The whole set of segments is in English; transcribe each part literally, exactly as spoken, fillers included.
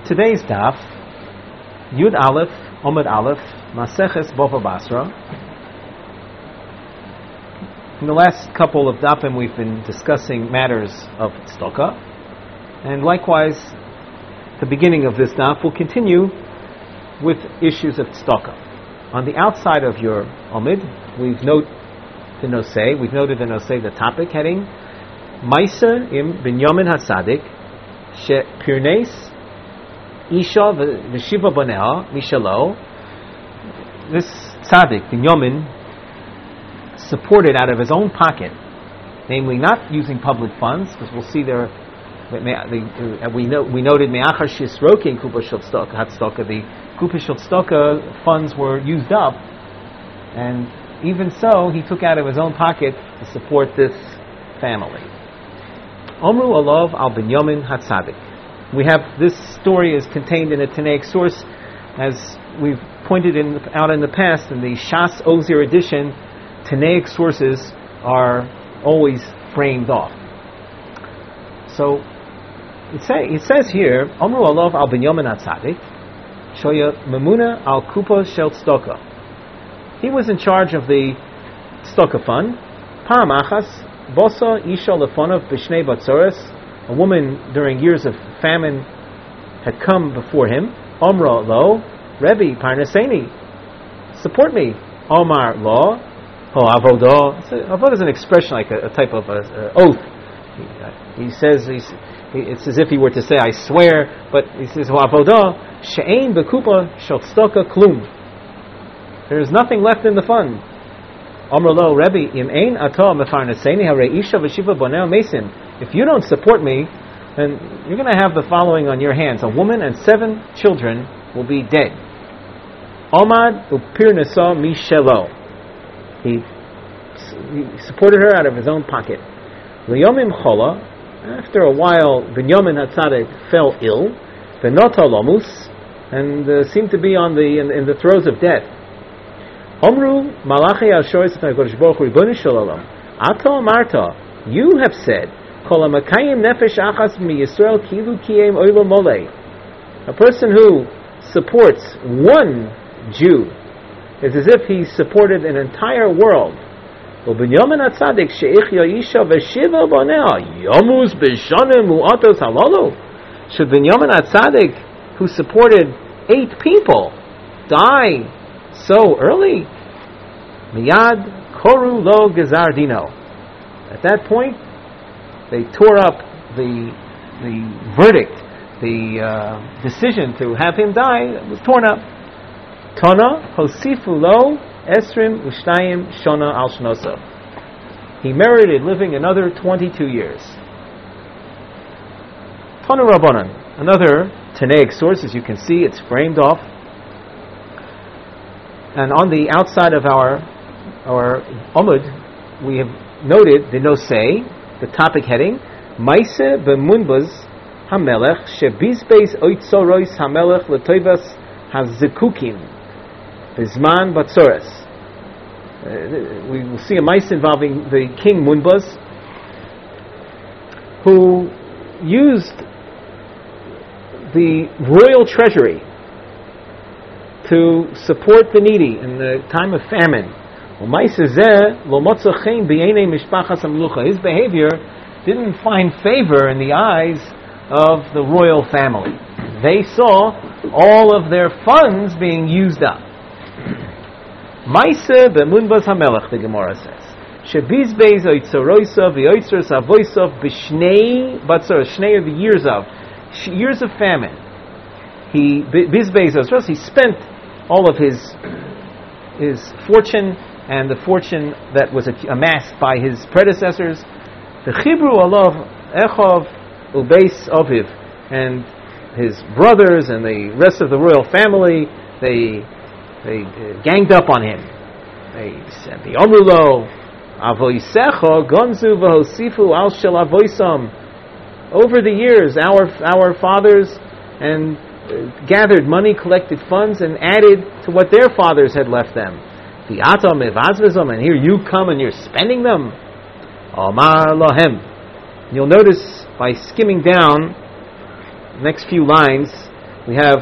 Today's daf, Yud Aleph, Omid Aleph, Maseches Bava Basra. In the last couple of dafim, we've been discussing matters of tzedakah, and likewise, the beginning of this daf will continue with issues of tzedakah. On the outside of your Omid, we've noted the nosei. We've noted the nosei, the topic heading, Maisa im Binyamin Hatzadik, She Pirnes Isha v'shiva baneha mishalo. This tzaddik, Binyamin, supported out of his own pocket, namely not using public funds, because we'll see there. We know we noted me'achar shisrokin kupa shel tzedakah. The kupa shel tzedakah funds were used up, and even so, he took out of his own pocket to support this family. Omru alav al Binyamin hatzadik. We have this story is contained in a Tanaic source, as we've pointed in, out in the past. In the Shas Ozer edition, Tanaic sources are always framed off. So it, say, it says here, Omru alav al Binyamin hatzadik, shoya memuna al kupa shel tzedakah. He was in charge of the tzedakah fund. Pa'am achas bosa isha lefonav b'shnei batzoros. A woman during years of famine had come before him. Omra lo, Rebbe Parnaseni, support me. Omar lo, ho avodah. Avodah is an expression like a, a type of a, a oath. He, uh, he says he's, he, it's as if he were to say, "I swear," but he says, "Ho avodah she'ein bekupa shel tzedakah klum." There is nothing left in the fund. Omra lo, Rebbe im ein atah mefarnaseni harei isha v'shiva boneh mesim. If you don't support me, then you're going to have the following on your hands. A woman and seven children will be dead. Omad upir nesa mishelo. He supported her out of his own pocket. Liyomim chola. After a while, Binyamin Hatzadik fell ill. Venota lomus, and uh, seemed to be on the in, in the throes of death. Omru malachi al-shoyes HaKadosh Baruch Hu Ribono Shel Olam. Ato Marta, you have said, a person who supports one Jew is as if he supported an entire world. Should Binyamin Hatzadik, who supported eight people, die so early? Miyad koru lo gezar dino. At that point, they tore up the the verdict, the uh, decision to have him die. It was torn up. Tana hosifu lo esrim ushtayim shona al shnosa. He merited living another twenty-two years. Tana Rabbanan, another Tanaic source, as you can see, it's framed off. And on the outside of our our Omud, we have noted the nosei, the topic heading, Maise b'munbaz hamelech shebizbeis oitzorois hamelech l'toivas hazikukim bizman batzores. Uh, we will see a mice involving the king Munbaz, who used the royal treasury to support the needy in the time of famine. His behavior didn't find favor in the eyes of the royal family. They saw all of their funds being used up. Maisa b'munbaz hamelech, the Gemara says. Shebizbeis oitzoroisav v'oitzros avoisav b'shnei batzor. Shnei are the years of years of famine. He bizbeis oitzros. He spent all of his his fortune and the fortune that was amassed by his predecessors. The Chibru alav Echov ubeis aviv, and his brothers and the rest of the royal family, they they uh, ganged up on him. They said, "The Omulo avoisecho gonzu v'hosifu al shel avoisam." Over the years, our our fathers and uh, gathered money, collected funds, and added to what their fathers had left them. The atam evazvezom, and here you come and you're spending them. Omar lohem. You'll notice by skimming down the next few lines we have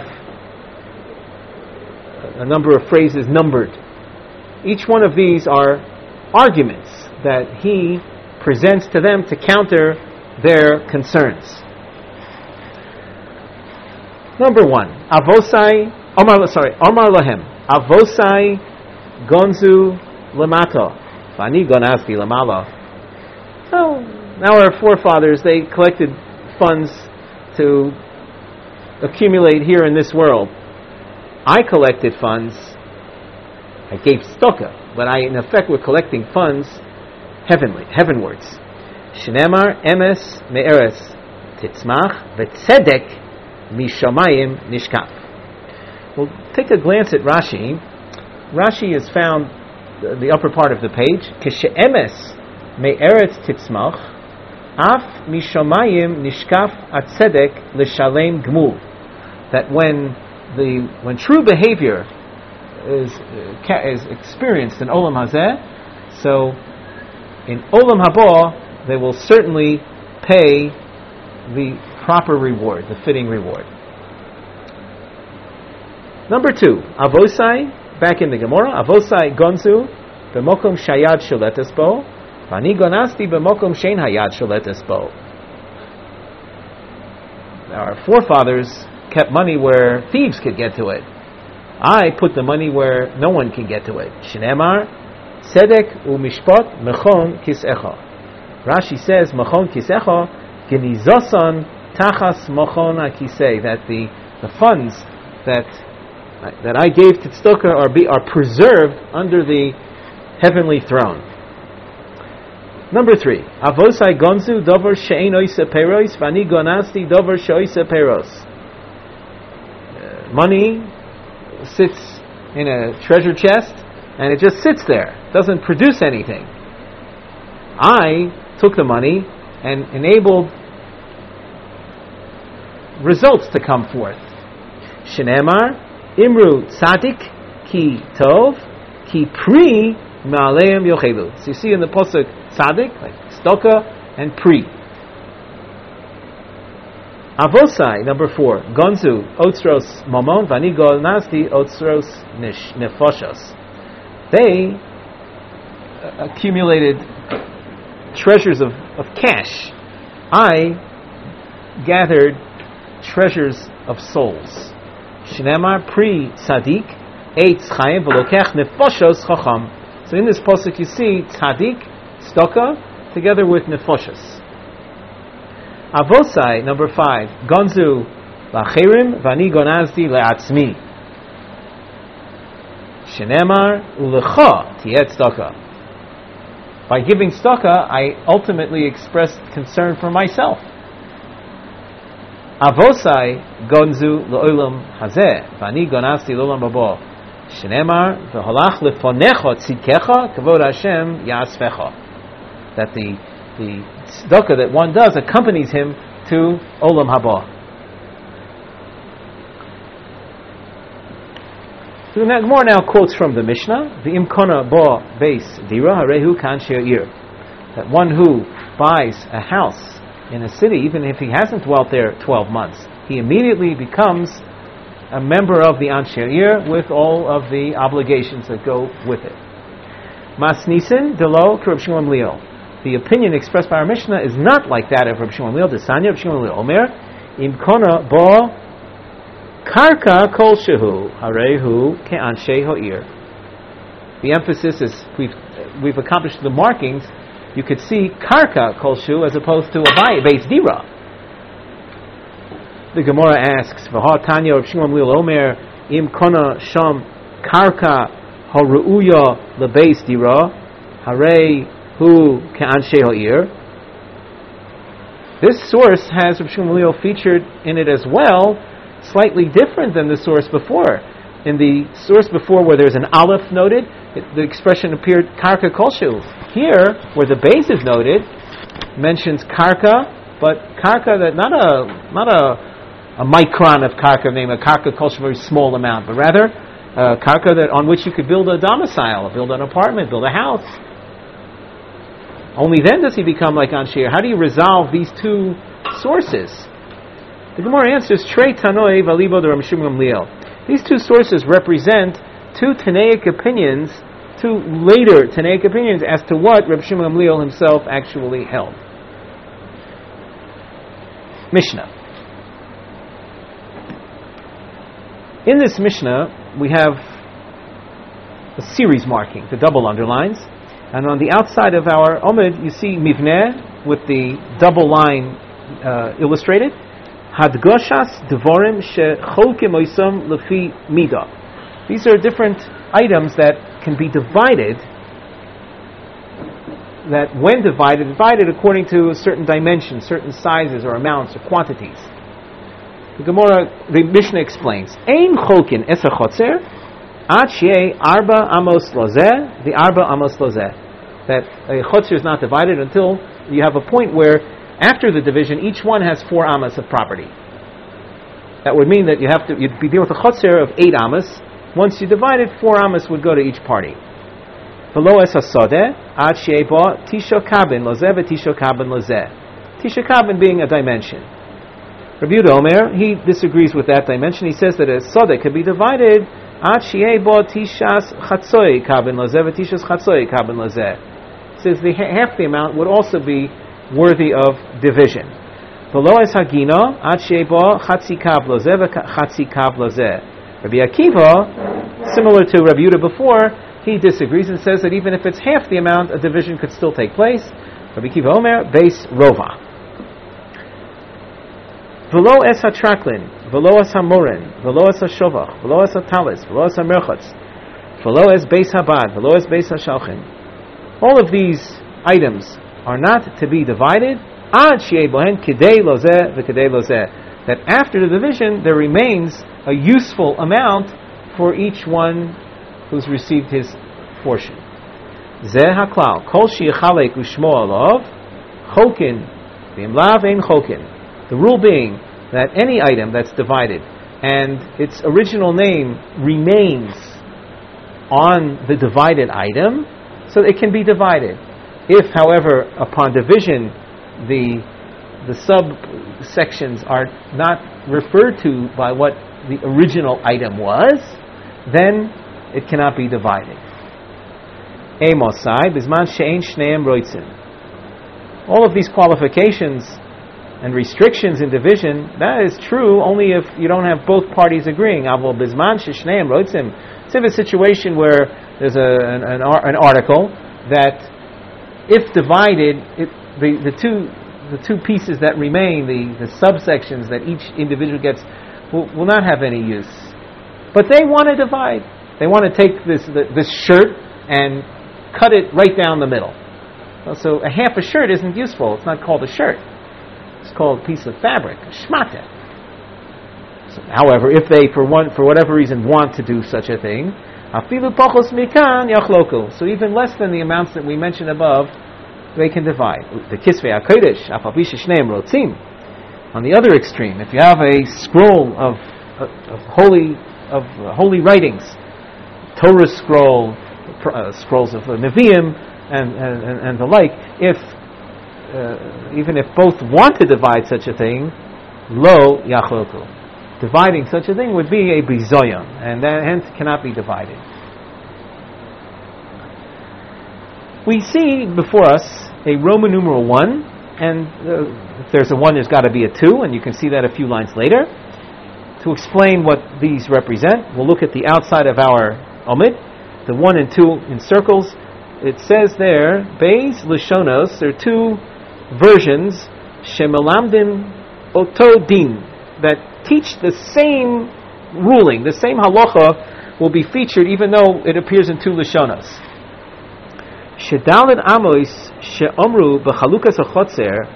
a number of phrases numbered. Each one of these are arguments that he presents to them to counter their concerns. Number one, Avosai, Omar, sorry, Omar Lahem, Avosai Gonzu Lamato, Vani Gonasti Lamala. So, now our forefathers, they collected funds to accumulate here in this world. I collected funds, I gave tzedakah, but I in effect were collecting funds heavenly, heavenwards. Shneimar emes me'eres titzmach v'tzedek mishamayim nishkaf. We'll take a glance at Rashi. Rashi is found uh, the upper part of the page. Keshe'emes me'eretz titzmach af mishamayim nishkaf atzedek l'shalem gmul. That when the when true behavior is uh, is experienced in Olam Hazeh, so in Olam Haba they will certainly pay the proper reward, the fitting reward. Number two, Avosai, back in the Gemara, Avosai gonzu b'mokom shayad sholetes bo, v'ani gonasti b'mokom shein hayad sholetes bo. Our forefathers kept money where thieves could get to it. I put the money where no one can get to it. Shneimar, tzedek u'mishpat mechon kisecha. Rashi says, mechon kisecha, genizosan tachas mechon hakisei, that the, the funds that that I gave to tzedakah are, be, are preserved under the heavenly throne. Number three, Avosai gonzu dover she'ein oise peros, vani gonasti dover she'oise peros. Money sits in a treasure chest and it just sits there, doesn't produce anything. I took the money and enabled results to come forth. Shneimar imru tzadik ki tov ki pri ma'aleim yochelu. So you see in the pasuk tzadik, like tzedakah and pri. Avosai, number four, gonzu otzros mamon vani gonasti otzros nefoshos. They uh, accumulated treasures of, of cash. I gathered treasures of souls. Shneimar pri tzadik eitz chayim v'lokech nefoshos chacham. So in this pasuk you see tzadik, tzedakah, together with nefoshos. Avosai, number five, gonzu lacherim vani gonazdi le'atzmi. Shneimar ulecha tiyet tzedakah. By giving tzedakah, I ultimately expressed concern for myself. Avosai gonzu le'olam hazeh vani gonazdi le'olam babo. Shneimar v'holach lefonecha tzidkecha kavod Hashem ya'asfecha. That the the tzedakah that one does accompanies him to Olam Haba. So the Gemara now quotes from the Mishnah, the imkona ba beis dira harehu kan she'ir, that one who buys a house in a city, even if he hasn't dwelt there twelve months, he immediately becomes a member of the Anshe Ir with all of the obligations that go with it. Mas nisin delo Reb Shimon Gamliel. The opinion expressed by our Mishnah is not like that of Reb Shimon Gamliel. Desanya Reb Shimon Gamliel Omer imkona ba karka kol shehu harehu ke'anshe ha'ir. The emphasis is we've we've accomplished the markings. You could see karka kol shehu as opposed to a beis dira. The Gemara asks, "V'ha Tanya Reb Shimon Gamliel Omer imkona sham karka haruuya lebeis dira harei." Who ke'anshe ha'ir. This source has Reb Shimon Gamliel featured in it as well, slightly different than the source before. In the source before, where there's an aleph noted, it, the expression appeared karka kolshu. Here, where the base is noted, mentions karka, but karka that not a not a a micron of karka, named a karka kolshu, very small amount, but rather uh, karka that on which you could build a domicile, build an apartment, build a house. Only then does he become like Anshe Ir. How do you resolve these two sources? The Gemara answers, Trei Tanoi Valibo de Rabbi Shimon Gamliel. These two sources represent two Tanaic opinions, two later Tanaic opinions as to what Rabbi Shimon Gamliel himself actually held. Mishnah. In this Mishnah, we have a series marking, the double underlines, and on the outside of our Omid, you see Mivneh with the double line uh, illustrated. Hadgoshas Devorim Shecholkim Oisam Lefi Mida. These are different items that can be divided, that when divided, divided according to a certain dimension, certain sizes or amounts or quantities. The Gemara, the Mishnah explains, Ein Cholkin Esa Chotzer, Ad Shei Arba Amos Lozeh, the Arba Amos Lozeh. That a Chotzer is not divided until you have a point where, after the division, each one has four Amos of property. That would mean that you have to, you'd be dealing with a Chotzer of eight Amos. Once you divide it, four Amos would go to each party. Below es hasodeh, ad sheba tisha kabin lozeh v'tisha kabin lozeh. Tisha kabin being a dimension. Rabbi Yehuda Omer, he disagrees with that dimension. He says that a sodeh can be divided ad sheba tishas chatzoi kabin lozeh v'tishas chatzoi kabin lozeh. Says the half the amount would also be worthy of division. Below es hagina ad sheba chatzi kav lozeh v'chatzi kav lozeh. Rabbi Akiva, similar to Rabbi Yehuda before, he disagrees and says that even if it's half the amount, a division could still take place. Rabbi Akiva Omer, Beis Rova. V'lo es hatraklin, v'lo es hamoren, v'lo es hashovach, v'lo es hatalis, v'lo es hamerchatz, v'lo es Beis Habad, v'lo es Beis Hashalchin. All of these items are not to be divided. Ad shei bohen kidei lozeh v'kidei lozeh. That after the division, there remains a useful amount for each one who's received his portion. Zeh haklal, kol sheyichalek u'shmo alav, chokin, v'imlav ein chokin. The rule being that any item that's divided and its original name remains on the divided item, so it can be divided. If, however, upon division, the the subsections are not referred to by what the original item was, then it cannot be divided. Amosai, bisman she'ein shneim roitzin. All of these qualifications and restrictions in division, that is true only if you don't have both parties agreeing. Avol bisman she'shneim roitzin. It's in a situation where there's a, an, an, an article that, if divided, it, the, the two the two pieces that remain, the, the subsections that each individual gets, will, will not have any use. But they want to divide. They want to take this the, this shirt and cut it right down the middle. So a half a shirt isn't useful. It's not called a shirt. It's called a piece of fabric, a shmata. So, however, if they, for one, for whatever reason, want to do such a thing, afilu pachos mikan yachloku. So even less than the amounts that we mentioned above, they can divide. The kisvei hakodesh afapisha shneim rotzim. On the other extreme, if you have a scroll of of, of holy of uh, holy writings, Torah scroll, uh, scrolls of uh, Nevi'im, and, and and the like, if uh, even if both want to divide such a thing, lo yachloku. Dividing such a thing would be a bizoyon, and that hence cannot be divided. We see before us a Roman numeral one, and uh, if there's a one, there's got to be a two, and you can see that a few lines later. To explain what these represent, we'll look at the outside of our Omid, the one and two in circles. It says there, Beis Lishonos, there are two versions, Shemelamdim Oto Din, that teach the same ruling, the same halacha will be featured even though it appears in two Lishonos. Shedalid Amos she'omru b'chalukas hachotzer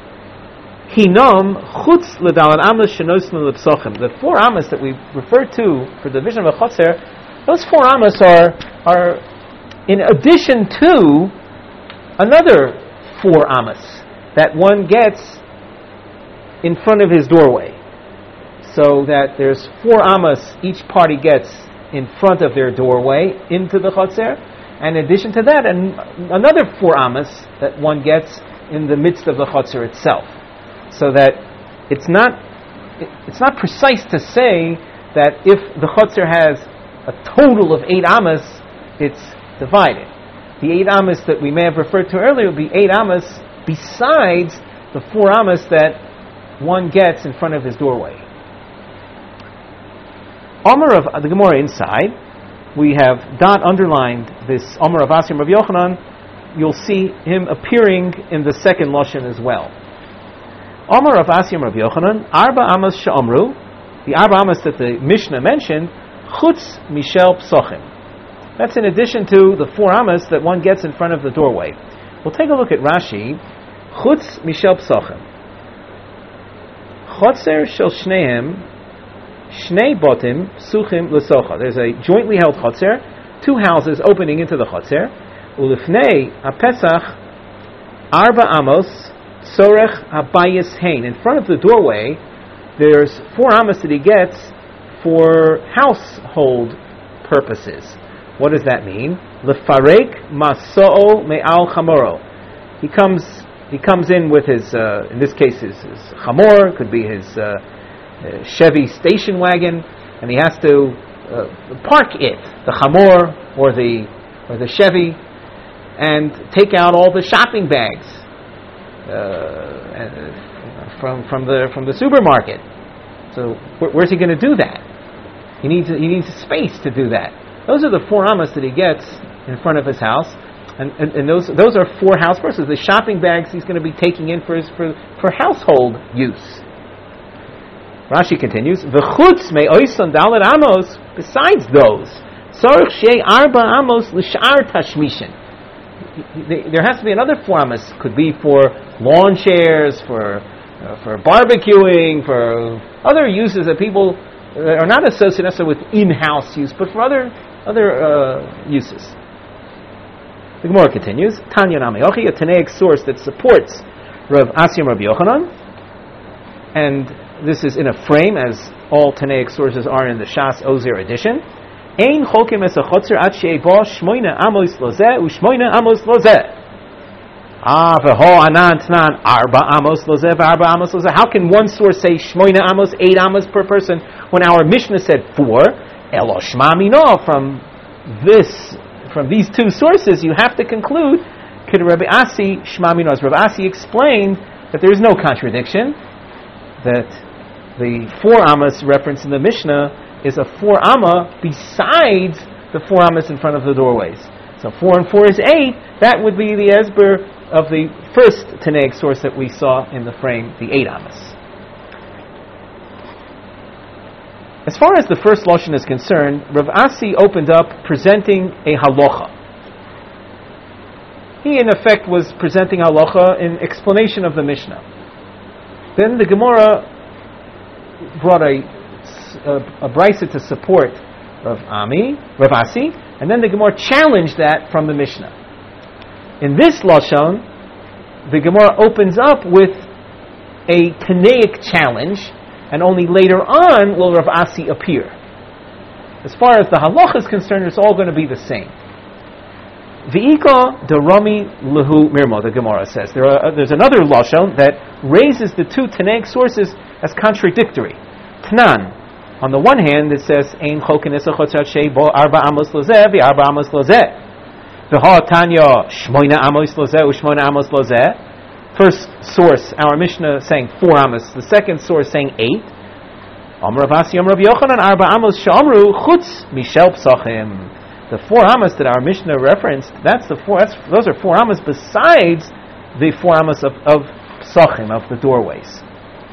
hinom chutz ledalid Amos shenosnu lepsochim. The four Amos that we refer to for the division of a chotzer, those four Amos are are in addition to another four Amos that one gets in front of his doorway. So that there's four Amos each party gets in front of their doorway into the chotzer. And in addition to that, and another four Amos that one gets in the midst of the chotzer itself. So that it's not it, it's not precise to say that if the chutzner has a total of eight amas, it's divided. The eight amas that we may have referred to earlier will be eight amas besides the four amas that one gets in front of his doorway. Omer of the Gemara inside, we have dot underlined this Omer of Asi Rav Yochanan. You'll see him appearing in the second lashon as well. Omer of Asi Rav Yochanan, Arba Amas She'omru, the Arba Amas that the Mishnah mentioned, Chutz Mishel Psochim. That's in addition to the four amas that one gets in front of the doorway. We'll take a look at Rashi. Chutz Mishel Psochim. Chotzer Shel Shneim Shnei Botim Psuchim L'Socha. There's a jointly held chotzer, two houses opening into the chotzer. Ulifnei HaPesach Arba Amos Tzorech Habayis Hein. In front of the doorway, there's four amas that he gets for household purposes. What does that mean? Lefarek Maso'o Me'al Chamoro. He comes he comes in with his, uh, in this case, his, his chamor, could be his uh, uh, Chevy station wagon, and he has to uh, park it, the chamor or the or the Chevy, and take out all the shopping bags uh, and, from from the from the supermarket. So wh- where's he going to do that? He needs he needs space to do that. Those are the four amas that he gets in front of his house, and, and, and those those are four house purses. The shopping bags he's going to be taking in for his, for for household use. Rashi continues, V'chutz me'oison dalet amos. Besides those, tzorich shei arba amos l'shar tashmishin. There has to be another four amas. Could be for lawn chairs, for uh, for barbecuing, for other uses that people are not associated necessarily with in-house use, but for other other uh, uses. The Gemara continues, Tanya Nami-Ochi, a Tanaic source that supports Rav Asi Rav Yochanan, and this is in a frame, as all Tanaic sources are in the Shas Ozer edition. Ein chokim es achotzer at she'eva shmoina amos lozeh u'shmoina amos lozeh. Ah, v'ho anan tnan arba amos lozeh v'arba amos lozeh. How can one source say shmoina amos, eight amos per person, when our Mishnah said four? Elo shma mino. From this, from these two sources, you have to conclude Kid Rabbi Asi shma mino. As Rabbi Asi explained, that there is no contradiction, that the four amas referenced in the Mishnah is a four amma besides the four amas in front of the doorways. So four and four is eight. That would be the esber of the first Tanaic source that we saw in the frame, the eight amas. As far as the first lashon is concerned, Rav Asi opened up presenting a halacha. He, in effect, was presenting halacha in explanation of the Mishnah. Then the Gemara brought a a, a brisa to support Rav Ami, Rav Asi, and then the Gemara challenged that from the Mishnah. In this lashon, the Gemara opens up with a Tanaic challenge, and only later on will Rav Asi appear. As far as the halacha is concerned, it's all going to be the same. V'ika derami lehu mirmo, the Gemara says. There are, uh, there's another lashon that raises the two Tanaic sources as contradictory. Tnan. On the one hand, it says, Ein chokin esachotzer shei bo arba amos lozeh v'arba amos lozeh. V'ha tanya shmoina amos lozeh u'shmoina amos lozeh. First source, our Mishnah saying four amos. The second source saying eight. Amar Rav Asi, Amar Rav Yochanan, arba amos she'amru chutz mishel psachim. The four amos that our Mishnah referenced, that's the four. That's, those are four amos besides the four amos of, of psachim, of the doorways.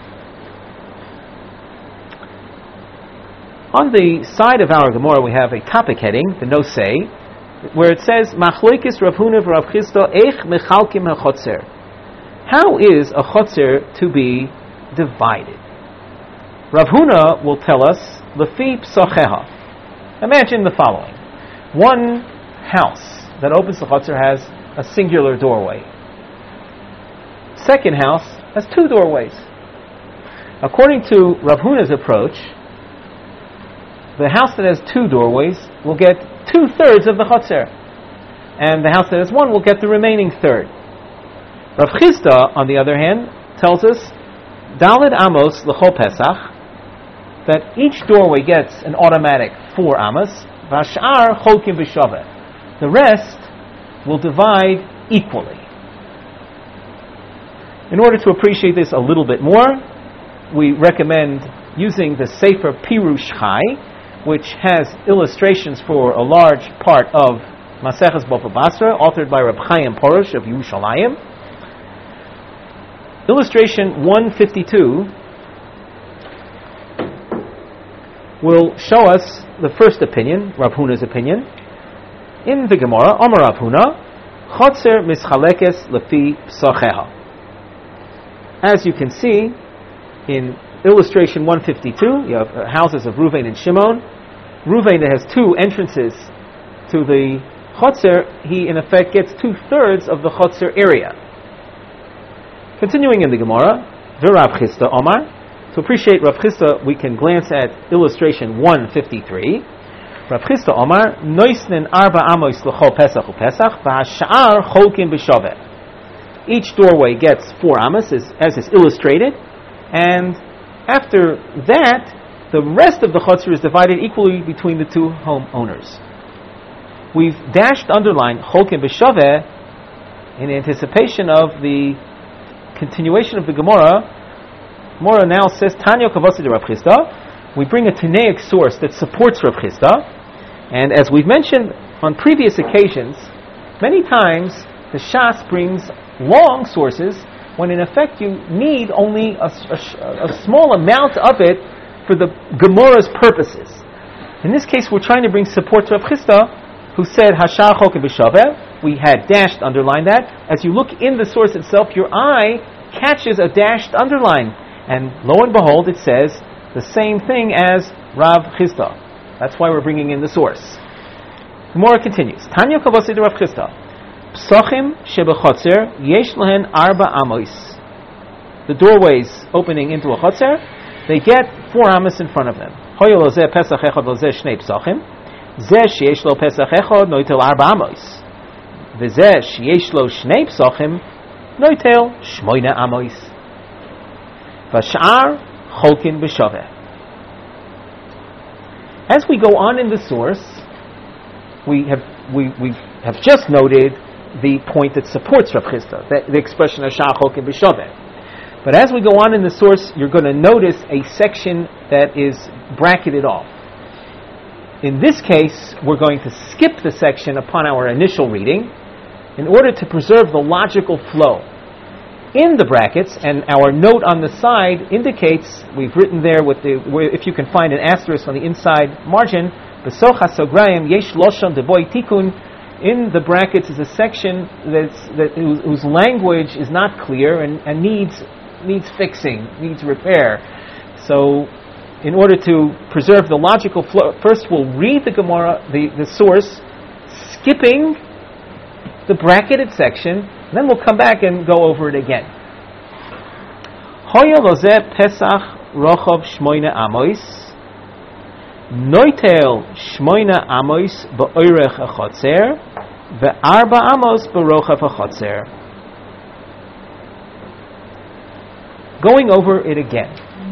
On the side of our Gemara, we have a topic heading, the Nosei, where it says, Machloikis Rav Huna v'Rav Chisda eich mechalkim hachotzer. How is a chotzer to be divided? Rav Huna will tell us, Lefi psacheha. Imagine the following. One house that opens the chotzer has a singular doorway. Second house has two doorways. According to Rav Huna's approach, the house that has two doorways will get two-thirds of the chotzer, and the house that has one will get the remaining third. Rav Chisda, on the other hand, tells us, Daled Amos l'chol Pesach, that each doorway gets an automatic four amas. Vashar cholkim b'shaveh. The rest will divide equally. In order to appreciate this a little bit more, we recommend using the Sefer Pirush Chai, which has illustrations for a large part of Maseches Bava Basra, authored by Reb Chaim Porush of Yerushalayim. Illustration one fifty-two will show us the first opinion, Rav Huna's opinion. In the Gemara, Amar Rav Huna, Chotzer mischalekes lefi psacheha. As you can see, in illustration one fifty-two, you have houses of Ruvain and Shimon. Ruvain has two entrances to the Chotzer. He, in effect, gets two-thirds of the Chotzer area. Continuing in the Gemara, V'Rav Chisda Omar. To appreciate Rav Chisda, we can glance at illustration one fifty-three. Rav Chisda Omar, Noisnen arba amos l'chol pesach u'pesach, v'hash'ar cholkim b'shaveh. Each doorway gets four amos, as, as is illustrated, and after that, the rest of the chutzner is divided equally between the two homeowners. We've dashed underline cholkim b'shaveh in anticipation of the continuation of the Gemara. Gemara now says, Tanya kavasi de Rav Chisda. We bring a Tanaic source that supports Rav Chisda, and as we've mentioned on previous occasions, many times the Shas brings long sources when in effect you need only a, a, a small amount of it for the Gemara's purposes. In this case, we're trying to bring support to Rav Chisda, who said, Hashar cholkim b'shaveh. We had dashed underline that. As you look in the source itself, your eye catches a dashed underline. And lo and behold, it says the same thing as Rav Chisda. That's why we're bringing in the source. Gemara continues. Tanya kavasi de Rav Chisda. Psachim shebechotzer yesh lehen arba amos. The doorways opening into a chotzer, they get four amos in front of them. Hoyo lo zeh pesach echad lo zeh shnei psachim. Zeh sheyesh lo pesach echad noitel arba amos. V'zeh sheyesh lo shnei psachim noitel shmoina amos. Vashar cholkin b'shaveh. As we go on in the source, we have we we have just noted the point that supports Rav Chisda, the, the expression of Shar cholkin b'shaveh. But as we go on in the source, you're going to notice a section that is bracketed off. In this case, we're going to skip the section upon our initial reading in order to preserve the logical flow. In the brackets, and our note on the side indicates, we've written there with the, where, if you can find an asterisk on the inside margin, B'soch hasograyim yesh loshon devoy tikun. In the brackets is a section that's, that whose, whose language is not clear and, and needs needs fixing, needs repair. So, in order to preserve the logical flow, first we'll read the Gemara, the, the source, skipping the bracketed section. And then we'll come back and go over it again. Hoya lozeh pesach rochov shmoina amois, noitel shmoina amois ba'oirech achotzer, ve'arba amos ba'rochav achotzer. Going over it again.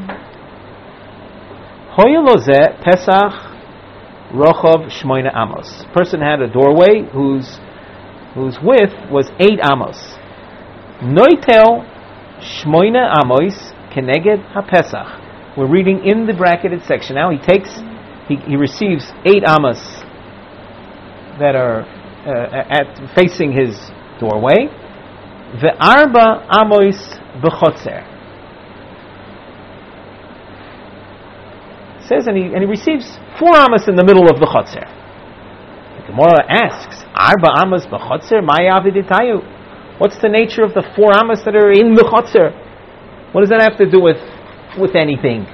Hoya lozeh pesach rochov shmoina amos. Person had a doorway whose whose width was eight amos. Noitel shmoina amos keneged hapesach. We're reading in the bracketed section now. He takes, he, he receives eight amos that are uh, at facing his doorway. Ve'arba amos b'chotzer. It says, and he and he receives four amos in the middle of the chotzer. The Gemara asks, Arba amos b'chotzer, maya aviditayu. What's the nature of the four amos that are in the chotzer? What does that have to do with with anything?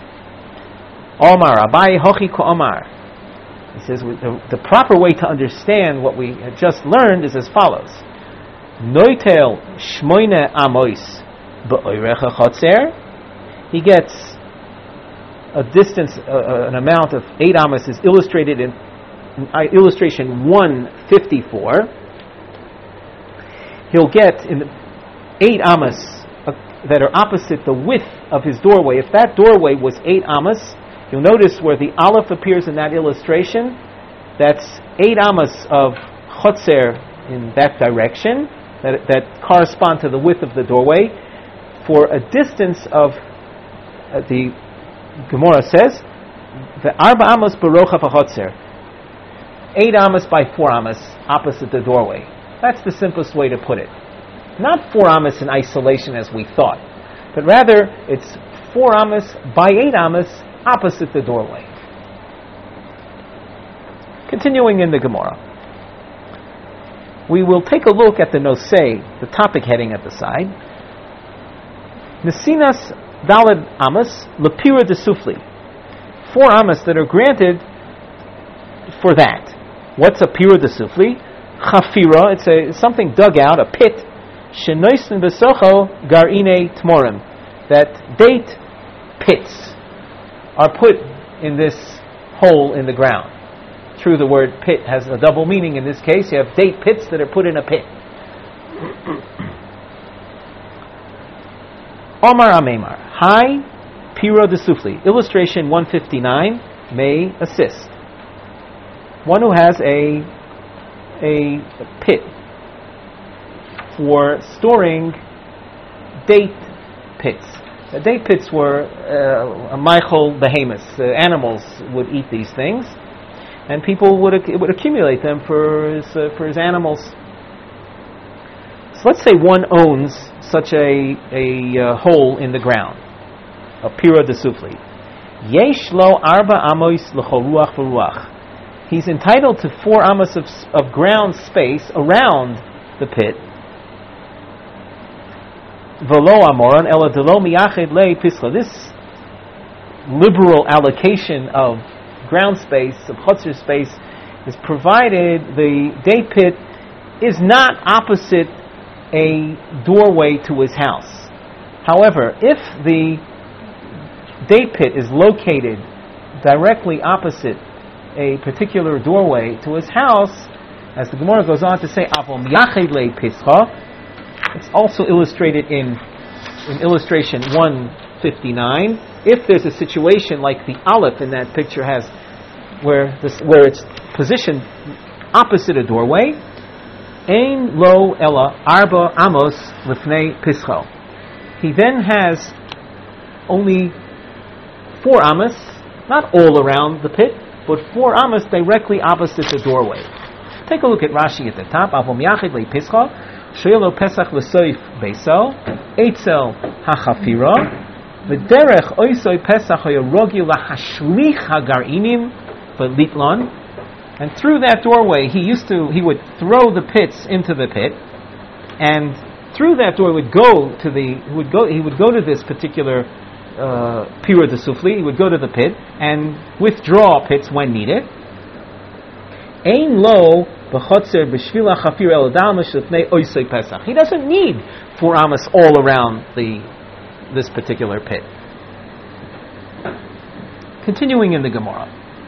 Omar, Abai hochi ko Omar. He says the, the proper way to understand what we have just learned is as follows: Noitel shmoine amos b'oirecha chotzer. He gets a distance, uh, an amount of eight amos is illustrated in Uh, illustration one fifty-four. He'll get in eight amos uh, that are opposite the width of his doorway. If that doorway was eight amos, You'll notice where the aleph appears in that illustration, that's eight amas of chotzer in that direction, that, that correspond to the width of the doorway, for a distance of, uh, the Gemara says, the arba amas barocha v'chotzer, eight amas by four amas opposite the doorway. That's the simplest way to put it. Not four amas in isolation as we thought, but rather it's four amas by eight amas opposite the doorway. Continuing in the Gemara, we will take a look at the nosei, the topic heading at the side. Nesinas daled amas lepira de sufli. Four amas that are granted for that. What's a pira de sufli? Chafira, it's a it's something dug out, a pit. Shenoisen besocho garine tmorim. That date pits are put in this hole in the ground. True, the word pit has a double meaning in this case. You have date pits that are put in a pit. Omar Amemar. Hi, Piro de Sufli. Illustration one fifty-nine may assist. One who has a, a pit for storing date pits. The date pits were uh, a Michael behemoths. Uh, animals would eat these things, and people would ac- would accumulate them for his, uh, for his animals. So let's say one owns such a a uh, hole in the ground, a pira de sufli. Yesh lo arba amos l'chol ruach v'ruach. He's entitled to four amos of, of ground space around the pit. V'lo amoran ela delo miyached le pischa. This liberal allocation of ground space, of chotzer space, is provided the day pit is not opposite a doorway to his house. However, if the day pit is located directly opposite a particular doorway to his house, as the Gemara goes on to say, avom yached le pischa, it's also illustrated in, in illustration one fifty-nine. If there's a situation like the aleph in that picture has, where this, where it's positioned opposite a doorway, ein lo ella arba amos lifnei pischo. He then has only four amos, not all around the pit, but four amos directly opposite the doorway. Take a look at Rashi at the top. Avom yachid le pischo. Shelo Pesach l'soif beiso, eitzel hachafira, v'derech oisoi Pesach hoyorogi lahashlich hagarinim v'litlon. And through that doorway, he used to he would throw the pits into the pit, and through that door would go to the he would go he would go to this particular uh, pira de sufli. He would go to the pit and withdraw pits when needed. Ein lo. He doesn't need four amas all around the this particular pit. Continuing in the Gemara,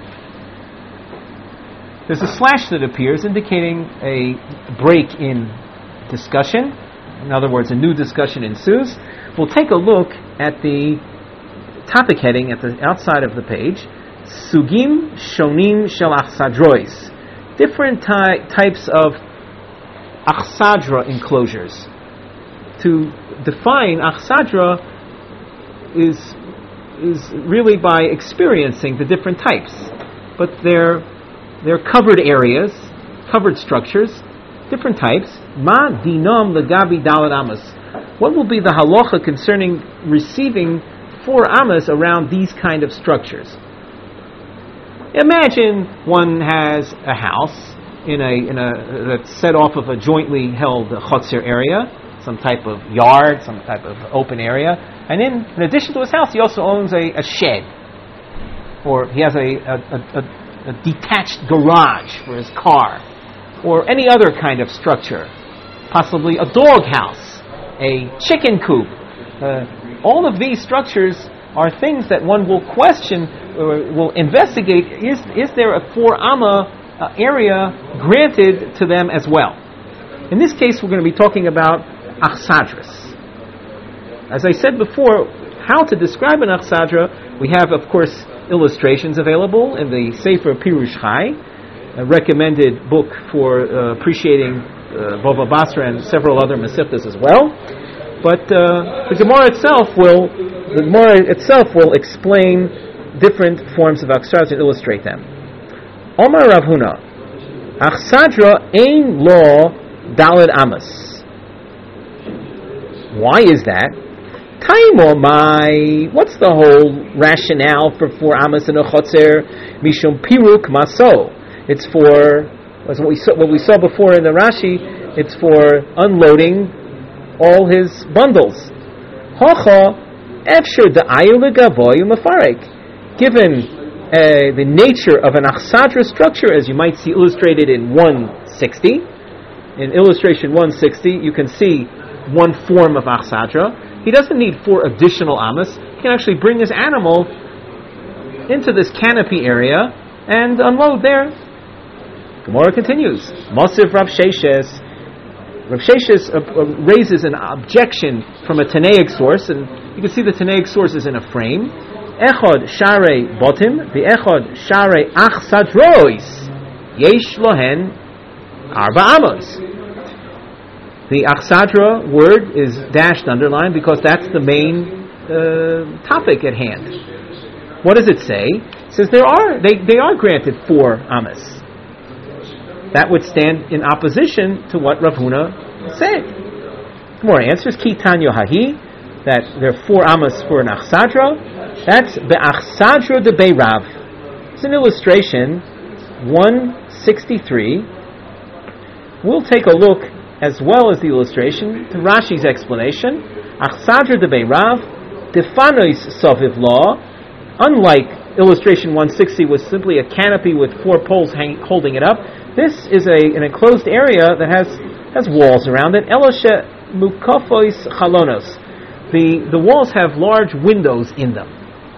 there's a slash that appears indicating a break in discussion. In other words, a new discussion ensues. We'll take a look at the topic heading at the outside of the page. Sugim shonim shel achsadrois. Different ty- types of achsadra enclosures. To define achsadra is is really by experiencing the different types, but they're they're covered areas, covered structures, different types. Ma dinam legabi dalad amas. What will be the halacha concerning receiving four amas around these kind of structures? Imagine one has a house in a in a that's set off of a jointly held chotzer area, some type of yard, some type of open area, and in, in addition to his house, he also owns a, a shed, or he has a a, a a detached garage for his car, or any other kind of structure, possibly a dog house, a chicken coop. Uh, all of these structures are things that one will question or will investigate. Is is there a four amma uh, area granted to them as well? In this case, we're going to be talking about achsadras. As I said before, how to describe an achsadra, we have, of course, illustrations available in the Sefer Pirush Chai, a recommended book for uh, appreciating uh, Bava Basra and several other Masechtas as well. But uh, the Gemara itself will, the Gemara itself will explain different forms of Achsadra and illustrate them. Omar Rav Huna, Achsadra ein lo daled amas. Why is that? Taimo my, what's the whole rationale for four amas in a chotzer? Mishum piruk maso. It's for, as what we saw, what we saw before in the Rashi, it's for unloading all his bundles. Hocha efshir da'ayu legavoy u'mafarek. Given uh, the nature of an achsadra structure, as you might see illustrated in one sixty, in illustration one sixty, you can see one form of achsadra. He doesn't need four additional amas. He can actually bring his animal into this canopy area and unload there. Gemara continues. Mosif Rav Sheshes. Rav Sheshes uh, uh, raises an objection from a Tanaic source, and you can see the Tanaic source is in a frame. Echad Sharei Botim, the Echad Sharei Achsadrois, Yesh Lohen Arba Amos. The Achsadra word is dashed underlined because that's the main uh, topic at hand. What does it say? It says there are they, they are granted four amas. That would stand in opposition to what Rav Huna said. More answers. Ki Tanya Hahi, that there are four amas for an Achsadra. That's the Achsadra de Beirav. It's an illustration one sixty-three. We'll take a look, as well as the illustration, to Rashi's explanation. Achsadra de Beirav, defanois soviv law. Unlike illustration one sixty, was simply a canopy with four poles hang, holding it up. This is a an enclosed area that has has walls around it. Eloshe mukofois chalonos. The the walls have large windows in them.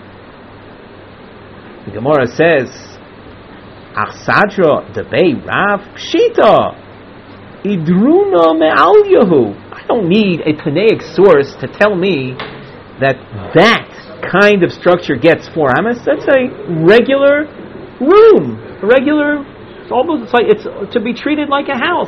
The Gemara says, Achsadra de Beirav pshita. Idruna me'al Yehu. I don't need a Tanaic source to tell me that that kind of structure gets four amas. That's a regular room, a regular. It's almost it's like it's to be treated like a house.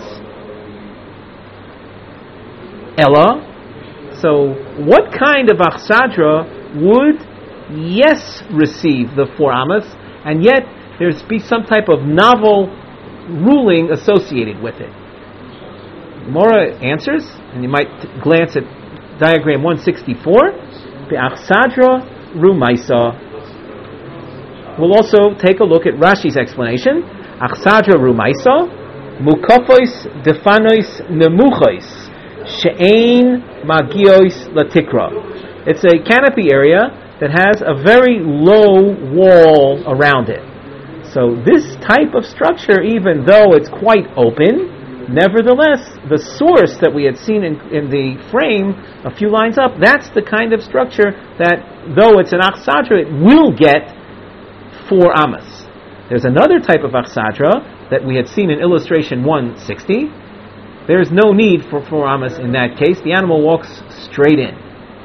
Ella. So, what kind of achsadra would yes receive the four amas, and yet there's be some type of novel ruling associated with it? Mora answers, and you might t- glance at diagram one sixty-four. The Achsadra Rumaisa. We'll also take a look at Rashi's explanation. Achsadra Rumaisa, Mukofois Defanois Nemuchois, She'ein Magiois Latikra. It's a canopy area that has a very low wall around it. So this type of structure, even though it's quite open, nevertheless, the source that we had seen in, in the frame a few lines up, that's the kind of structure that, though it's an achsadra, it will get four amas. There's another type of achsadra that we had seen in illustration one sixty. There's no need for four amas in that case. The animal walks straight in.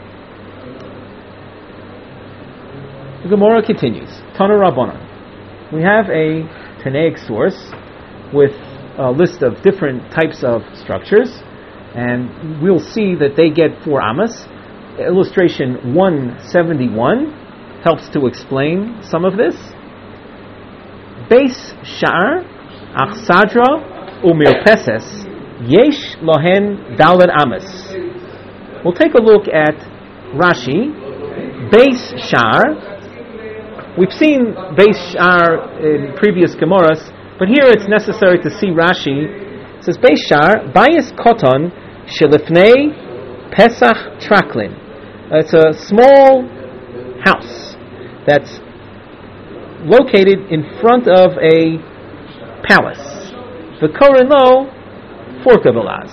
The Gemara continues. Tana Rabbanan. We have a Tanaic source with a list of different types of structures, and we'll see that they get four amas. Illustration one seventy-one helps to explain some of this. Beis Sha'ar, Achsadra, Umirpeses, Yesh Lohen Daled Amas. We'll take a look at Rashi. Beis Sha'ar. We've seen Beis Sha'ar in previous Gemaras, but here it's necessary to see Rashi. It says Beis Sha'ar, Bayis Koton Shelifnei Pesach Traklin. It's a small house that's located in front of a palace. V'korin lo Forkavelaz.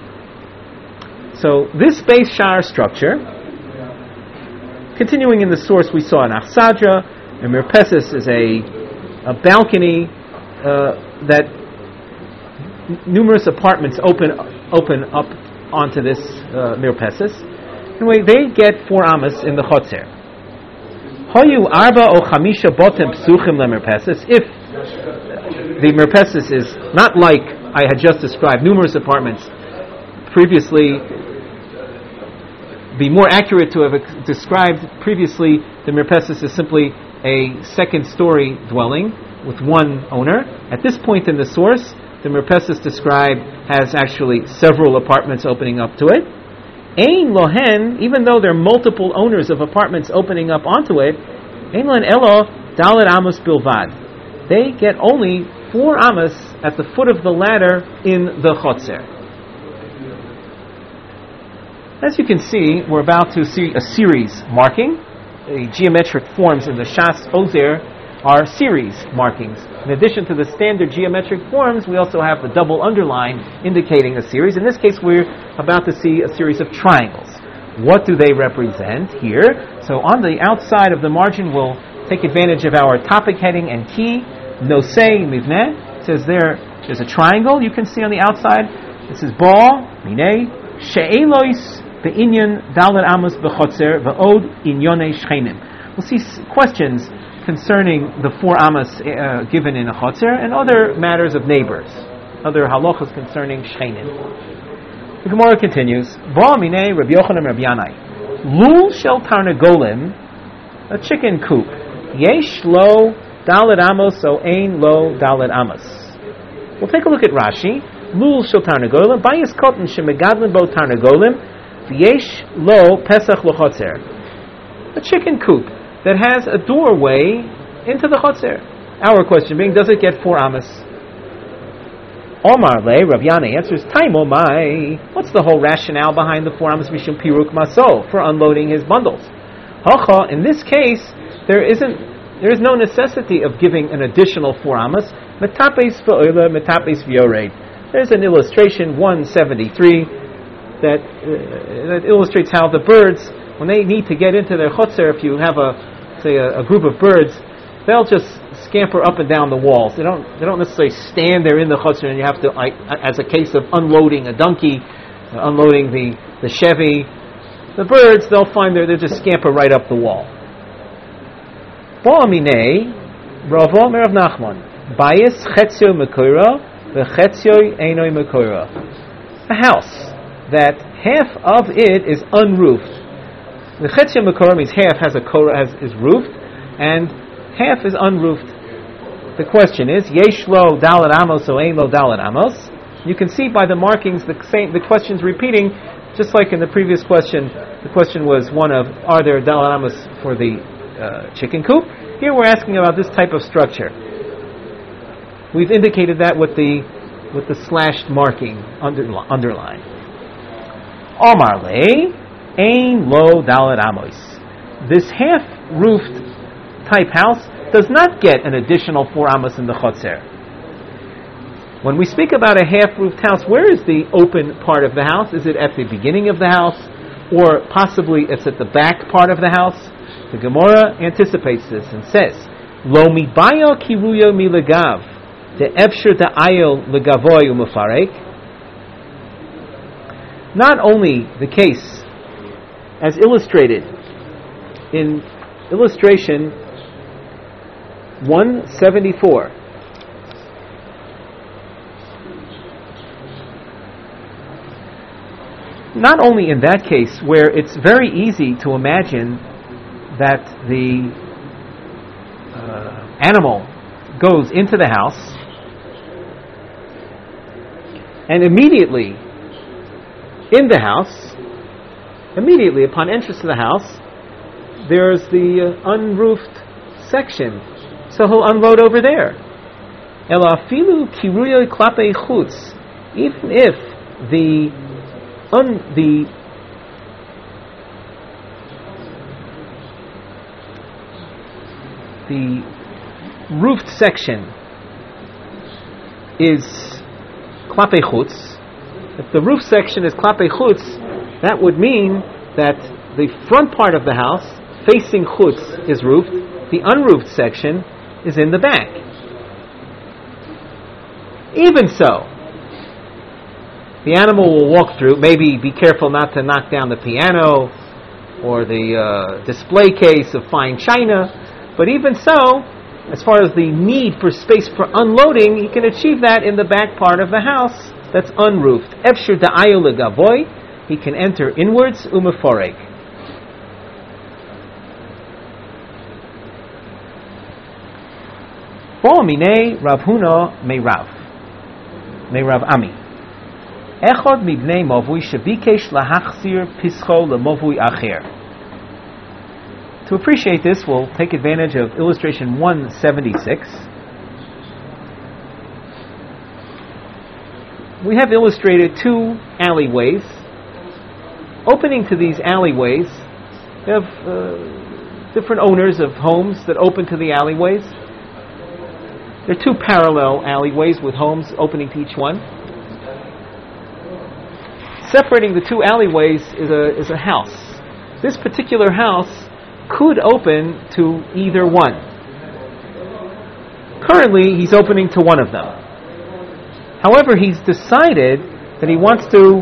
So this Beis Sha'ar structure, continuing in the source we saw in Achsadra, and Mirpeses is a, a balcony uh, that n- numerous apartments open open up onto this uh, Mirpeses. Anyway, they get four amas in the Chotzer. Hoyu arba o chamisha botem psuchim lemerpesis. If the merpesis is not like I had just described, numerous apartments previously, be more accurate to have described previously, the merpesis is simply a second-story dwelling with one owner. At this point in the source, the merpesis described has actually several apartments opening up to it. Ein lohen, even though there are multiple owners of apartments opening up onto it, ein lohen elo dalet amos bilvad. They get only four amos at the foot of the ladder in the chotzer. As you can see, we're about to see a series marking. The geometric forms in the Shas Ozer are series markings. In addition to the standard geometric forms, we also have the double underline indicating a series. In this case, we're about to see a series of triangles. What do they represent here? So on the outside of the margin, we'll take advantage of our topic heading and key. Nosei mivneh. It says there, there's a triangle you can see on the outside. This is ba, minei, she'elois be'inyan dalet amos b'chotzer v'od inyonei shchenim. We'll see questions concerning the four amas uh, given in a chotzer and other matters of neighbors, other halachas concerning shchenim. The Gemara continues, ba minei Rabbi Yochanan Rabbi Yanai, lul shel tarnagolim, a chicken coop, yesh lo dalet amos o ein lo dalet amos. We'll take a look at Rashi. Lul shel tarnagolim, bayis kotten shemegadlen bo tarnagolim, v'yesh lo pesach lo chotzer. A chicken coop that has a doorway into the chotzer. Our question being, does it get four amos? Omar le, Rav Yana answers, Taimo mai. What's the whole rationale behind the four amos mishum piruk maso, for unloading his bundles? Hacha, in this case, there isn't, there is no necessity of giving an additional four amos. Metapes v'oila, metapes v'yored. There's an illustration, one seventy-three, that, uh, that illustrates how the birds, when they need to get into their chotzer, if you have a, say, a, a group of birds, they'll just scamper up and down the walls. They don't, they don't necessarily stand there in the chotzer, and you have to, like, as a case of unloading a donkey, uh, unloading the, the chevy. The birds, they'll find they'll just scamper right up the wall. Ba'aminei, Rava Merav Nachman, Bayis chetzio mekoira, v'chetzio einoi mekoira. A house that half of it is unroofed. The chetzio mekoira means half has a korah, has, is roofed, and half is unroofed. The question is, yesh lo dalet amos o ein lo dalet amos. You can see by the markings the same, the question's repeating, just like in the previous question. The question was one of, are there dalet amos for the uh, chicken coop? Here we're asking about this type of structure. We've indicated that with the with the slashed marking under, underline. Omar le, ein lo dalet amos. This half-roofed type house does not get an additional four amos in the chotzer. When we speak about a half-roofed house, where is the open part of the house? Is it at the beginning of the house, or possibly it's at the back part of the house? The Gemara anticipates this and says, Lo mibayo kiruyo milegav, de efshir de ayel legavoy u'mefarek. Not only the case, as illustrated in illustration one seventy-four, not only in that case where it's very easy to imagine that the uh, animal goes into the house and immediately in the house, immediately upon entrance to the house, there's the uh, unroofed section, so he'll unload over there. Elafilu kiruyo klape chutz, even if the un, the the roofed section is klape chutz. If the roof section is klape chutz, that would mean that the front part of the house facing chutz is roofed, the unroofed section is in the back. Even so, the animal will walk through, maybe be careful not to knock down the piano, or the uh, display case of fine china. But even so, as far as the need for space for unloading, he can achieve that in the back part of the house that's unroofed. Efshir da'ayu legavoy, he can enter inwards, umeforeg. Bo mine Rav Huna me Rav, me Rav Ami. Echad mibnei mavui shebikesh lahachzir pischo lemavui acher. To appreciate this, we'll take advantage of illustration one seventy-six. We have illustrated two alleyways. Opening to these alleyways, we have uh, different owners of homes that open to the alleyways. There are two parallel alleyways with homes opening to each one. Separating the two alleyways is a is a house. This particular house could open to either one. Currently, he's opening to one of them. However, he's decided that he wants to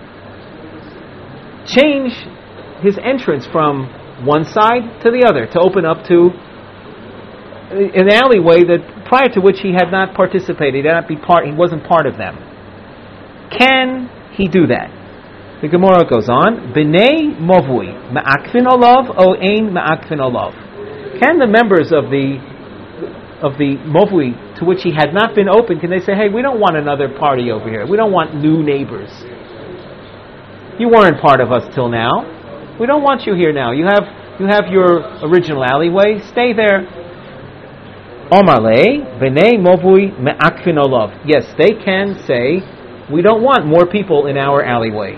change his entrance from one side to the other, to open up to an alleyway that prior to which he had not participated, he, did not be part, he wasn't part of them. Can he do that? The Gemara goes on, B'nei movui, ma'akvin olav, o ein ma'akvin olav. Can the members of the of the movui to which he had not been open, can they say, hey, we don't want another party over here. We don't want new neighbors. You weren't part of us till now. We don't want you here now. You have you have your original alleyway. Stay there. Omarle, B'nei movui, ma'akvin olav. Yes, they can say, we don't want more people in our alleyway.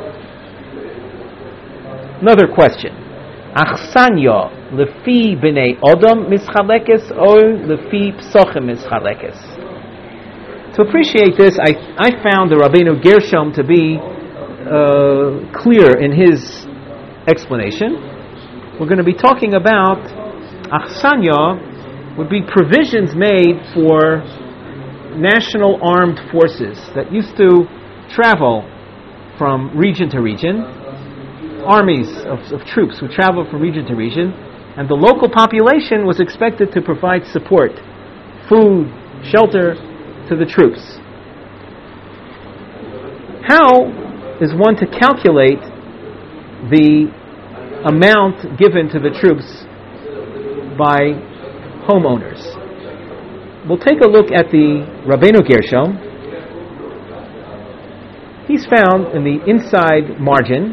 Another question. Achsanya lefi b'nei odom mischalekes or lefi psochim mischalekes? To appreciate this, I, I found the Rabbeinu Gershom to be uh, clear in his explanation. We're going to be talking about achsanya would be provisions made for national armed forces that used to travel from region to region. Armies of, of troops would travel from region to region, and the local population was expected to provide support, food, shelter to the troops. How is one to calculate the amount given to the troops by homeowners? We'll take a look at the Rabbeinu Gershom. He's found in the inside margin,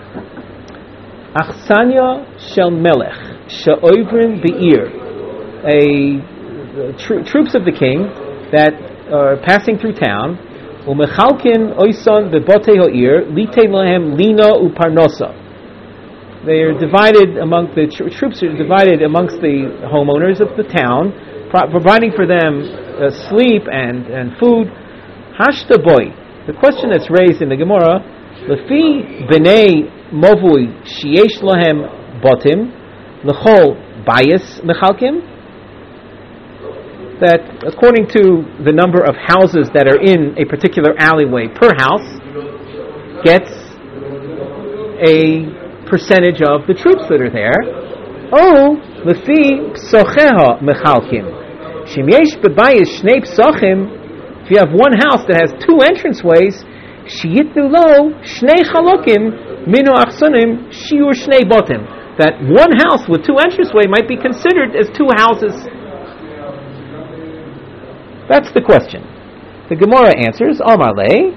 Achsanya shel melech she'ovrim be'ir, a tro- troops of the king that are passing through town. Umechalkin oison bebotei ha'ir litei lahem lina uparnosa. They are divided among the tr- troops are divided amongst the homeowners of the town, pro- providing for them uh, sleep and and food. Hashta boy. The question that's raised in the Gemara, lefi b'nei movui sheyesh lahem botim lechol bayis mechalkim, that according to the number of houses that are in a particular alleyway per house gets a percentage of the troops that are there. Oh, lefi psocheha mechalkim sheyesh bebayis shnei psochim. If you have one house that has two entranceways, sheyitnu lo shnei chalokim minu achsonim shiur shnei botim. That one house with two entranceways might be considered as two houses. That's the question. The Gemara answers, Amar le,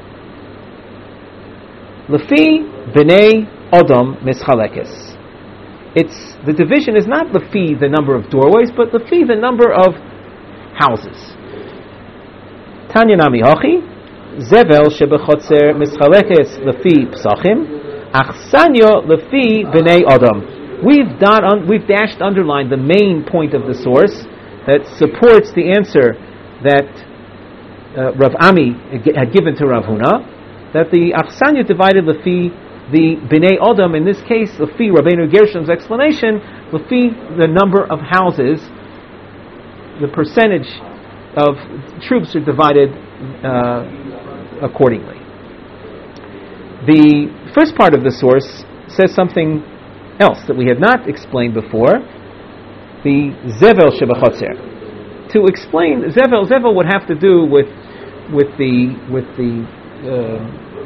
lefi b'nei odom mischalekes. It's the division is not lefi the number of doorways, but lefi the number of houses. Tanya nami hochi, zevel shebechotzer mischalekes lefi psachim, achsanyo lefi b'nei odom. We've dot un, we've dashed underlined the main point of the source that supports the answer that uh, Rav Ami had given to Rav Huna, that the achsanya divided lefi the b'nei odom, in this case lefi Rabbeinu Gershom's explanation, lefi the number of houses, the percentage of troops are divided uh, accordingly. The first part of the source says something else that we had not explained before, the zevel shebachotzer. To explain zevel, zevel would have to do with with the with the uh,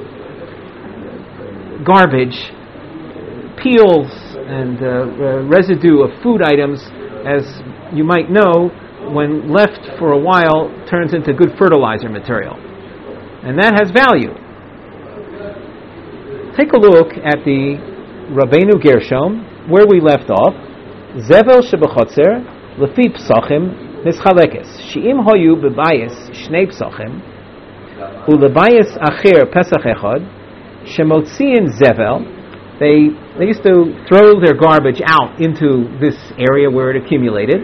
garbage, peels, and uh, uh, residue of food items, as you might know, when left for a while, turns into good fertilizer material. And that has value. Take a look at the Rabbeinu Gershom, where we left off. Zevel shebachotzer, lefi psachim, nischalekes. She'im hoyu bebayis shnei psachim, ulebayis acher pesach echad, shemotziin zevel. They they used to throw their garbage out into this area where it accumulated.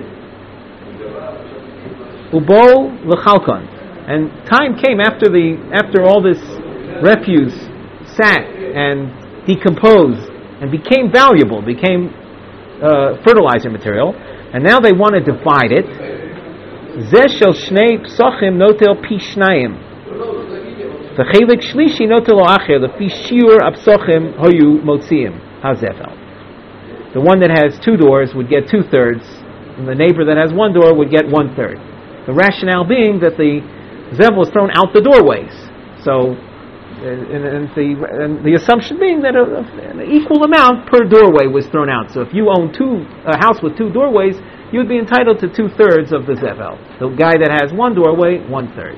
Ubo lechalkon, and time came after the after all this refuse sat and decomposed and became valuable, became uh, fertilizer material, and now they want to divide it. Zeh shel shnei psachim notel pi shnayim. V'chelik shlishi notel acher lefi shiur apsochim hoyu motziim hazevel. The one that has two doors would get two thirds, and the neighbor that has one door would get one third. The rationale being that the zevel is thrown out the doorways. So, and, and, the, and the assumption being that a, an equal amount per doorway was thrown out. So if you own two a house with two doorways, you would be entitled to two thirds of the zevel. The guy that has one doorway, one third.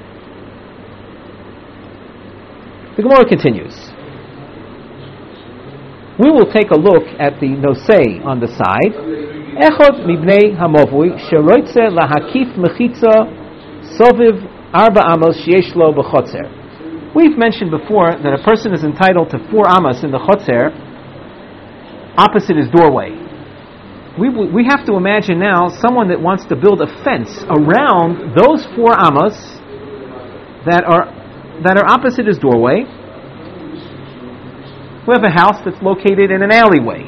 The Gemara continues. We will take a look at the nosei on the side. Echod mibnei hamovui sheroitze lahakif mechitza soviv arba amos sheyesh lo b'chotzer. We've mentioned before that a person is entitled to four amos in the chotzer opposite his doorway. We we have to imagine now someone that wants to build a fence around those four amos that are that are opposite his doorway. We have a house that's located in an alleyway.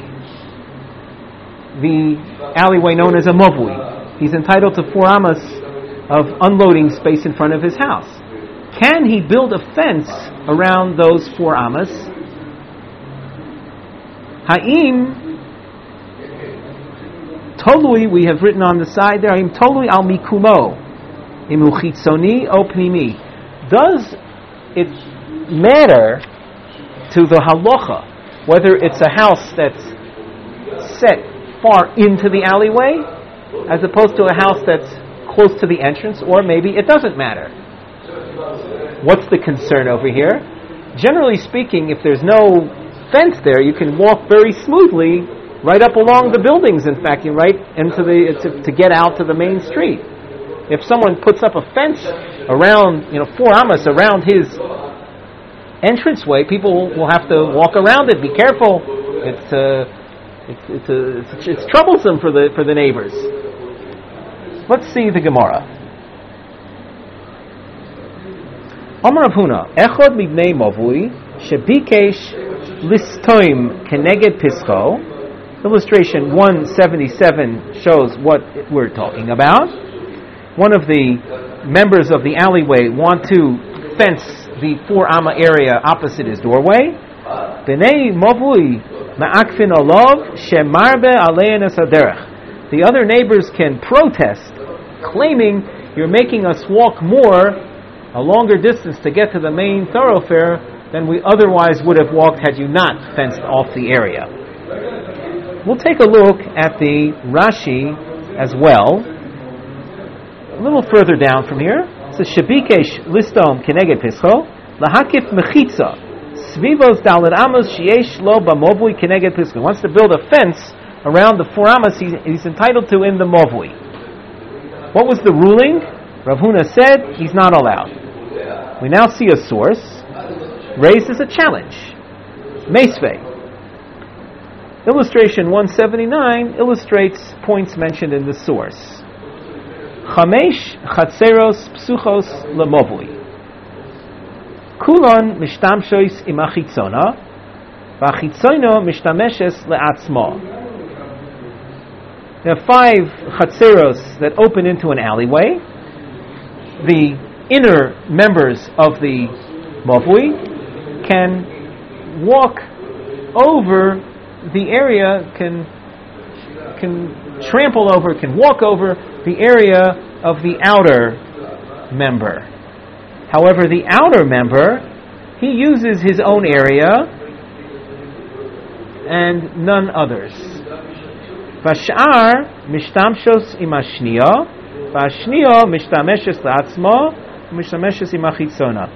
The alleyway known as a movui. He's entitled to four amos of unloading space in front of his house. Can he build a fence around those four amos? Ha'im tolui, we have written on the side there, ha'im tolui al mikumo, imu chitzoni o pnimi. Does it matter to the halacha whether it's a house that's set far into the alleyway as opposed to a house that's close to the entrance, or maybe it doesn't matter? What's the concern over here? Generally speaking, if there's no fence there, you can walk very smoothly right up along the buildings. In fact, you right into the to, to get out to the main street. If someone puts up a fence around, you know, four amos around his entranceway, people will have to walk around it. Be careful. It's uh, it's it's, uh, it's it's troublesome for the for the neighbors. Let's see the Gemara. Amar Rav Huna, Echod mibnei movui shebikesh listoim keneged pischo. Illustration one seventy-seven shows what we're talking about. One of the members of the alleyway want to fence the four amma area opposite his doorway. B'nei movui ma'akfin olav shemarbe alein esaderech. The other neighbors can protest, claiming you're making us walk more, a longer distance to get to the main thoroughfare than we otherwise would have walked had you not fenced off the area. We'll take a look at the Rashi as well. A little further down from here, it says Shabikesh listom keneged pischo lahakif mechitza svivos daled amos sheyesh lo b'movui keneged pischo. Wants to build a fence around the four amos he's, he's entitled to in the movui. What was the ruling? Rav Huna said he's not allowed. We now see a source raised as a challenge. Meisvei. Illustration one seventy-nine illustrates points mentioned in the source. Chamesh chatzeros psuchos lemovui. Kulon mishtamshois im achitzona, v'achitzono mishtameshes le'atzmo. There are five chatzeros that open into an alleyway. The inner members of the movui can walk over the area, can can trample over, can walk over the area of the outer member. However, the outer member, he uses his own area and none others. Vash'ar mishtamshos im hashniya, vashniya mishtameshes la'atzma, mishtameshes im hachitzona.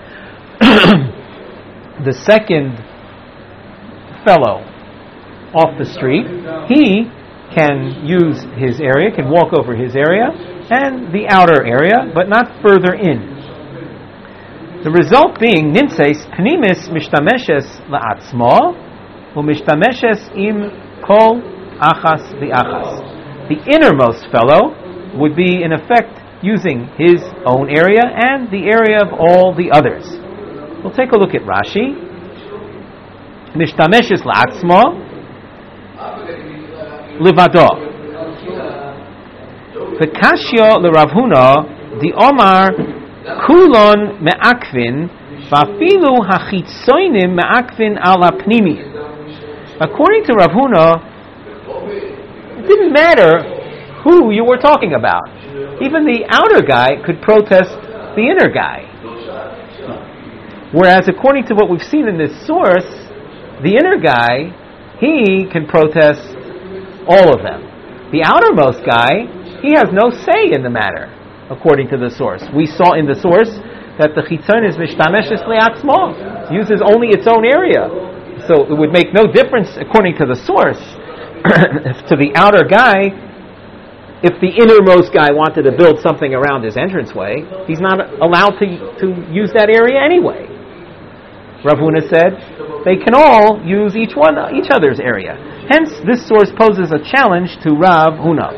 The second fellow off the street, he can use his area, can walk over his area, and the outer area, but not further in. The result being, nimtzeis pnimis mishtameshes la'atzma, u'mishtameshes im kol achas v'achas. The innermost fellow would be, in effect, using his own area and the area of all the others. We'll take a look at Rashi. Mishtameshes la'atzma livado. The kashya l'Rav Huna, the Omar kulon me'akvin va'afilu hachitzoinim me'akvin al ha'pnimi. According to Rav Huna, it didn't matter who you were talking about. Even the outer guy could protest the inner guy. Whereas according to what we've seen in this source, the inner guy, he can protest all of them. The outermost guy, he has no say in the matter, according to the source. We saw in the source that the chitzon is mishtameshes le'atzmo, uses only its own area. So it would make no difference, according to the source, to the outer guy. If the innermost guy wanted to build something around his entranceway, he's not allowed to to use that area anyway. Rav Huna said they can all use each one, each other's area. Hence, this source poses a challenge to Rav Huna.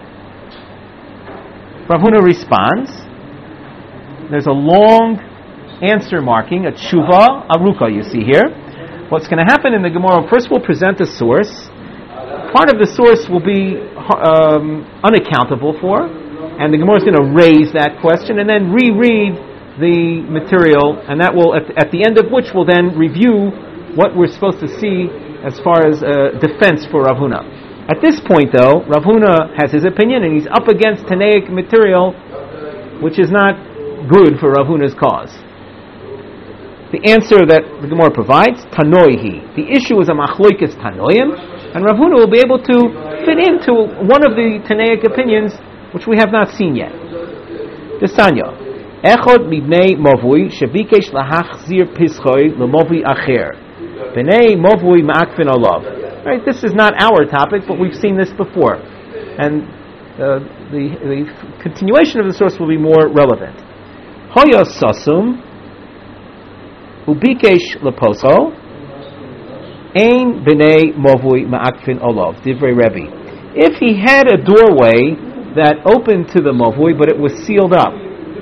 Rav Huna responds. There's a long answer marking, a tshuva aruka. You see here. What's going to happen in the Gemara? First, we'll present a source. Part of the source will be um, unaccountable for, and the Gemara is going to raise that question and then reread the material, and that will, at, at the end of which, we'll then review what we're supposed to see as far as uh, defense for Rav Huna. At this point, though, Rav Huna has his opinion, and he's up against Tanaic material, which is not good for Rav Huna's cause. The answer that the Gemara provides, Tanoihi. The issue is a machloikis Tanoim, and Rav Huna will be able to fit into one of the Tanaic opinions, which we have not seen yet. Desanya. Echod mibnei movui shebikesh lahachzir pischoi lemovui acher. Bnei movui ma'akvin olav. Right, this is not our topic, but we've seen this before. And uh, the, the continuation of the source will be more relevant. Hoya sasum ubikesh leposo ein bnei movui ma'akvin olav. Divrei Rebbe. If he had a doorway that opened to the movui, but it was sealed up,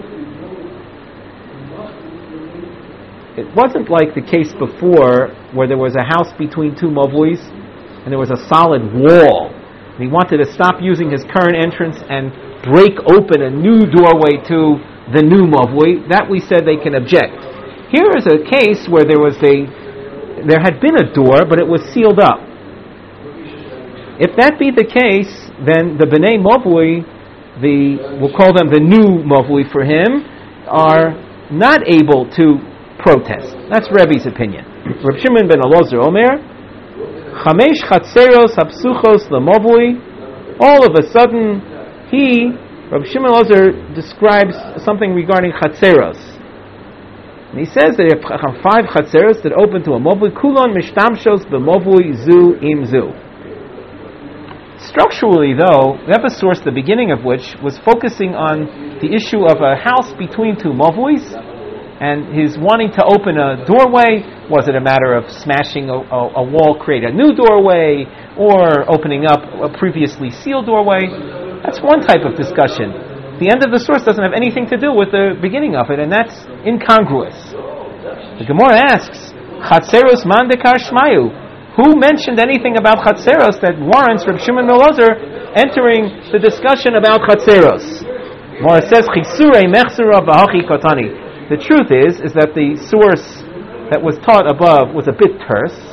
it wasn't like the case before where there was a house between two movuis and there was a solid wall. And he wanted to stop using his current entrance and break open a new doorway to the new movui. That we said they can object. Here is a case where there was a, there had been a door, but it was sealed up. If that be the case, then the Bnei Movui, the, we'll call them the new Movui for him, are not able to protest. That's Rebbe's opinion. Reb Shimon ben Elazar Omer, Chamesh Chatzeros Hapsuchos Lemovui. All of a sudden, he, Reb Shimon ben Elazar, describes something regarding Chatzeros. And he says that there are five Chatzeros that open to a Movui. Kulon Mishtamshos Bemovui Zu Im Zu. Structurally, though, we have a source, the beginning of which was focusing on the issue of a house between two Movuis, and his wanting to open a doorway. Was it a matter of smashing a, a, a wall, create a new doorway, or opening up a previously sealed doorway? That's one type of discussion. The end of the source doesn't have anything to do with the beginning of it, and that's incongruous. The Gemara asks, Chatzeros man dekar shmayu. Who mentioned anything about Chatzeros that warrants Reb Shimon ben Elazar entering the discussion about Chatzeros? Gemara says, Chisurei mechsura v'hachi katani. The truth is, is that the source that was taught above was a bit terse,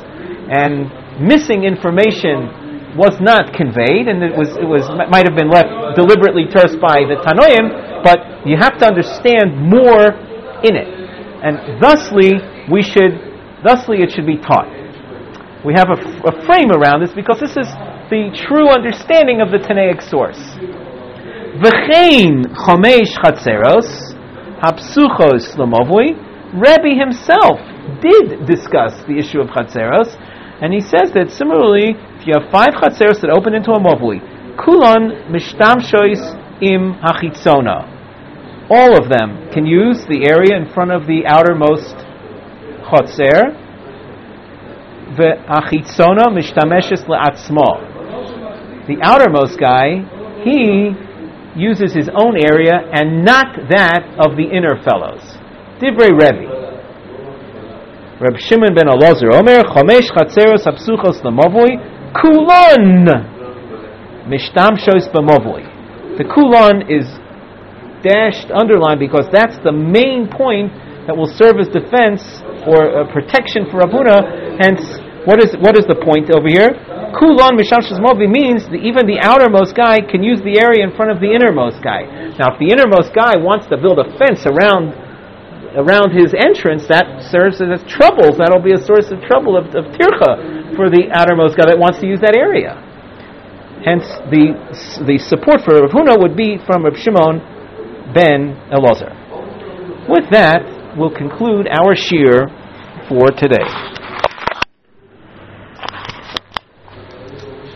and missing information was not conveyed, and it was it was might have been left deliberately terse by the Tanoim, but you have to understand more in it, and thusly we should, thusly it should be taught. We have a, a frame around this because this is the true understanding of the Tanaic source. V'chein chomesh chatzeros hapsuchos l'movui. Rebbe himself did discuss the issue of chatzeros, and he says that similarly, if you have five chatzeros that open into a movui, kulon mishtamshois im hachitzona. All of them can use the area in front of the outermost chatzer. V'achitzona mishtameshes le'atzmo. The outermost guy, he uses his own area and not that of the inner fellows. Divrei Rebbe. Reb Shimon ben Elazar Omer, Chomesh chatzeros hapsuchos l'movui, kulon mishtamshos b'movui. The kulon is dashed, underlined, because that's the main point that will serve as defense or uh, protection for Rav Huna. Hence, what is what is the point over here? Kulon mishamshos movi means that even the outermost guy can use the area in front of the innermost guy. Now, if the innermost guy wants to build a fence around around his entrance, that serves as troubles. That'll be a source of trouble of, of tircha for the outermost guy that wants to use that area. Hence, the the support for Rav Huna would be from Reb Shimon ben Elazar. With that, we'll conclude our shiur for today.